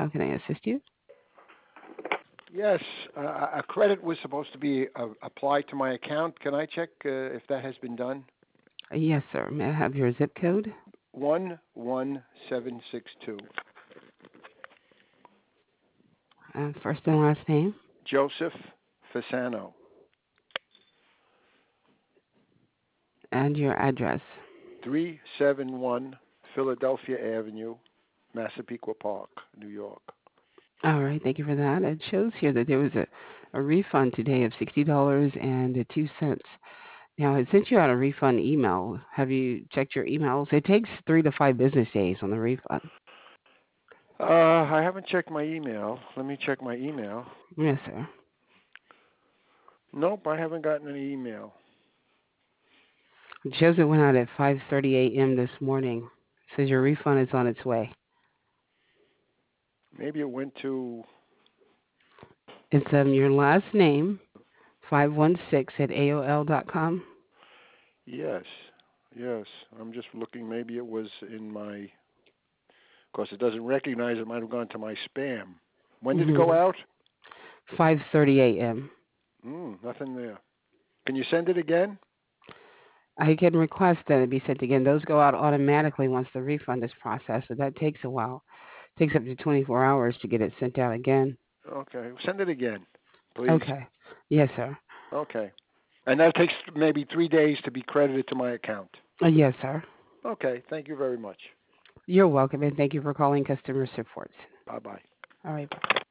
How can I assist you? Yes, a credit was supposed to be applied to my account. Can I check if that has been done? Yes, sir. May I have your zip code? 11762. First and last name, Joseph Fasano, and your address. 371 Philadelphia Avenue, Massapequa Park, New York. All right, thank you for that. It shows here that there was a refund today of $60.02. Now, it sent you out a refund email. Have you checked your emails? It takes 3 to 5 business days on the refund. I haven't checked my email. Let me check my email. Yes, sir. Nope, I haven't gotten any email. It shows it went out at 5:30 a.m. this morning. It says your refund is on its way. Maybe it went to. It's your last name, 516 at AOL.com. Yes, yes. I'm just looking. Maybe it was in my. Of course, it doesn't recognize it. Might have gone to my spam. When did it go Mm-hmm. out? 5:30 a.m. Nothing there. Can you send it again? I can request that it be sent again. Those go out automatically once the refund is processed, but that takes a while. It takes up to 24 hours to get it sent out again. Okay, send it again, please. Okay. Yes, sir. Okay. And that takes maybe 3 days to be credited to my account. Yes, sir. Okay, thank you very much. You're welcome, and thank you for calling customer support. Bye bye. All right.